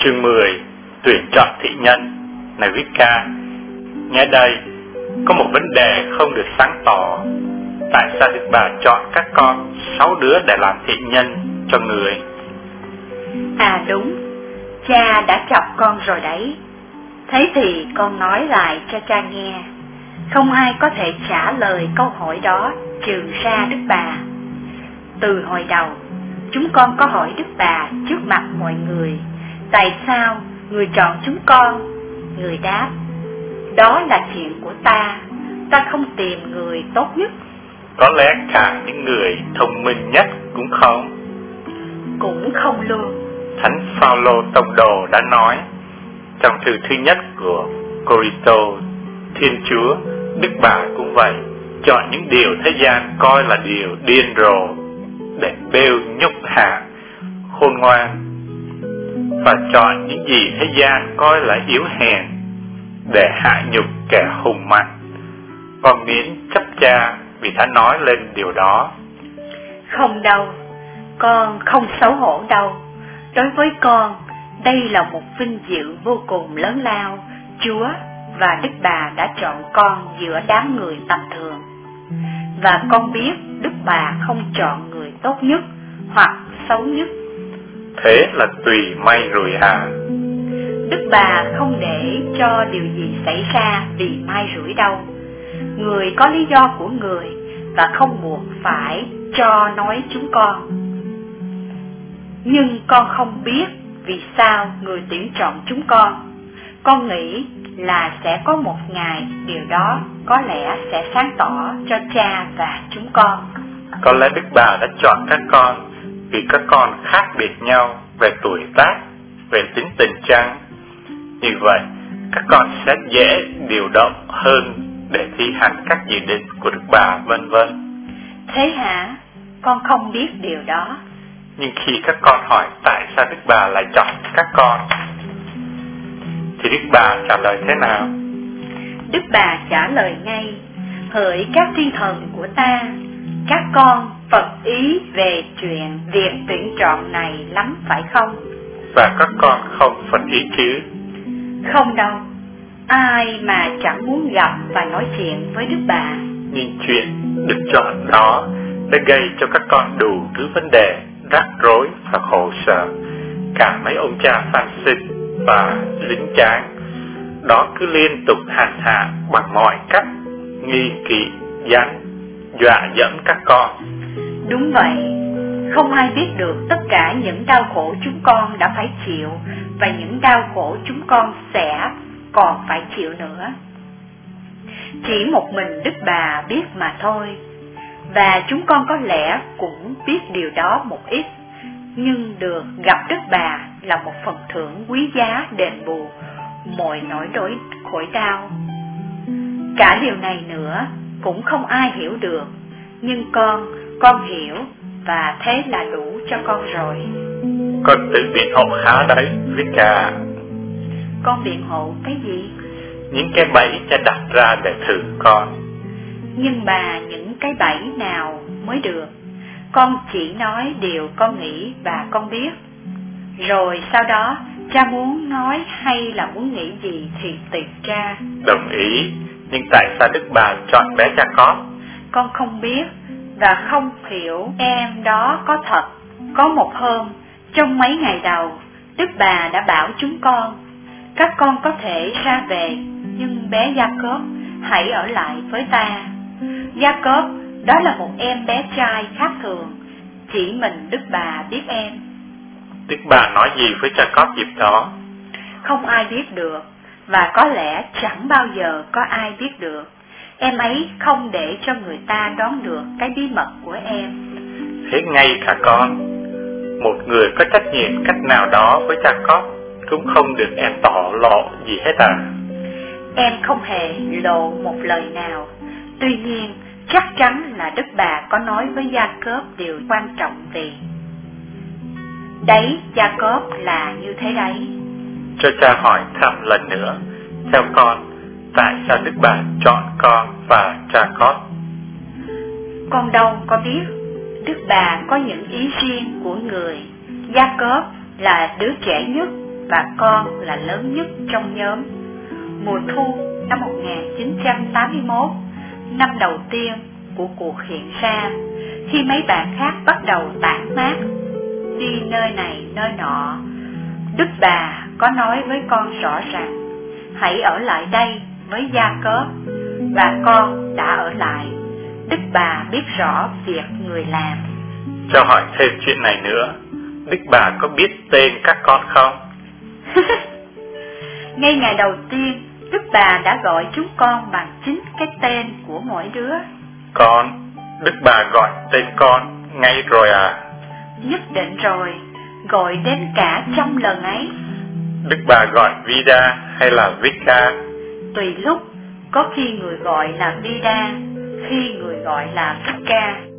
Chương 10. Tuyển chọn thị nhân. Này Vika, nghe đây, có một vấn đề không được sáng tỏ. Tại sao Đức Bà chọn các con 6 đứa để làm thị nhân cho người? À đúng, cha đã chọc con rồi đấy. Thế thì con nói lại cho cha nghe. Không ai có thể trả lời câu hỏi đó trừ ra Đức Bà. Từ hồi đầu, chúng con có hỏi Đức Bà trước mặt mọi người, tại sao người chọn chúng con? Người đáp, đó là chuyện của ta không tìm người tốt nhất. Có lẽ cả những người thông minh nhất cũng không. Cũng không luôn. Thánh Phaolô Tông Đồ đã nói trong thư thứ nhất của Cô-rinh-tô, Thiên Chúa, Đức Bà cũng vậy, chọn những điều thế gian coi là điều điên rồ để bêu nhục hạ khôn ngoan, và chọn những gì thế gian coi là yếu hèn để hạ nhục kẻ hùng mạnh. Con miễn chấp cha vì他nói lên điều đó. Không đâu, con không xấu hổ đâu. Đối với con, đây là một vinh dự vô cùng lớn lao. Chúa và Đức Bà đã chọn con giữa đám người tầm thường. Và con biết Đức Bà không chọn người tốt nhất hoặc xấu nhất. Thế là tùy may rồi à? Đức Bà không để cho điều gì xảy ra vì may rủi đâu. Người có lý do của người và không buộc phải cho nói chúng con. Nhưng con không biết vì sao người tuyển chọn chúng con. Con nghĩ là sẽ có một ngày điều đó có lẽ sẽ sáng tỏ cho cha và chúng con. Có lẽ Đức Bà đã chọn các con vì các con khác biệt nhau về tuổi tác, về tính tình chăng? Như vậy, các con sẽ dễ điều động hơn để thi hành các dự định của Đức Bà, vân vân. Thế hả? Con không biết điều đó. Nhưng khi các con hỏi tại sao Đức Bà lại chọn các con, thì Đức Bà trả lời thế nào? Đức Bà trả lời ngay, hỡi các thiên thần của ta, các con phật ý về chuyện việc tuyển chọn này lắm phải không? Và các con không phật ý chứ? Không đâu, ai mà chẳng muốn gặp và nói chuyện với Đức Bà. Nhưng chuyện được chọn đó đã gây cho các con đủ thứ vấn đề, rắc rối và khổ sở. Cả mấy ông cha phan sinh và lính tráng đó cứ liên tục hành hạ bằng mọi cách, nghi kỵ, dằn, dọa dẫm các con. Đúng vậy, không ai biết được tất cả những đau khổ chúng con đã phải chịu và những đau khổ chúng con sẽ còn phải chịu nữa. Chỉ một mình Đức Bà biết mà thôi, và chúng con có lẽ cũng biết điều đó một ít, nhưng được gặp Đức Bà là một phần thưởng quý giá đền bù mọi nỗi khổ đau. Cả điều này nữa cũng không ai hiểu được, nhưng con hiểu, và thế là đủ cho con rồi. Con tự biện hộ khá đấy, Vika. Con biện hộ cái gì? Những cái bẫy cha đặt ra để thử con. Nhưng bà, những cái bẫy nào mới được? Con chỉ nói điều con nghĩ và con biết. Rồi sau đó, cha muốn nói hay là muốn nghĩ gì thì tùy cha. Đồng ý, nhưng tại sao Đức Bà chọn bé Jacob? Con không biết và không hiểu em đó có thật. Có một hôm, trong mấy ngày đầu, Đức Bà đã bảo chúng con, các con có thể ra về, nhưng bé Jacob hãy ở lại với ta. Jacob, đó là một em bé trai khác thường, chỉ mình Đức Bà biết em. Đức Bà nói gì với Jacob dịp đó? Không ai biết được, và có lẽ chẳng bao giờ có ai biết được. Em ấy không để cho người ta đoán được cái bí mật của em. Thế ngay cả con, một người có trách nhiệm cách nào đó với Jacob, cũng không được em tỏ lộ gì hết à? Em không hề lộ một lời nào. Tuy nhiên, chắc chắn là Đức Bà có nói với Jacob điều quan trọng gì. Đấy, Jacob là như thế đấy. Cho cha hỏi thăm lần nữa, theo con, tại sao Đức Bà chọn con và Jacob? Con đâu có biết. Đức Bà có những ý riêng của người. Jacob là đứa trẻ nhất, và con là lớn nhất trong nhóm. Mùa thu năm 1981, năm đầu tiên của cuộc hiện ra, khi mấy bạn khác bắt đầu tản mát đi nơi này nơi nọ, Đức Bà có nói với con rõ rằng hãy ở lại đây với Gia-cớp, và con đã ở lại. Đức Bà biết rõ việc người làm. Cho hỏi thêm chuyện này nữa, Đức Bà có biết tên các con không? Ngay ngày đầu tiên, Đức Bà đã gọi chúng con bằng chính cái tên của mỗi đứa. Con, Đức Bà gọi tên con ngay rồi à? Nhất định rồi, gọi đến cả 100 lần ấy. Đức Bà gọi Vida hay là Vika? Tùy lúc, có khi người gọi là Vida, khi người gọi là Vika.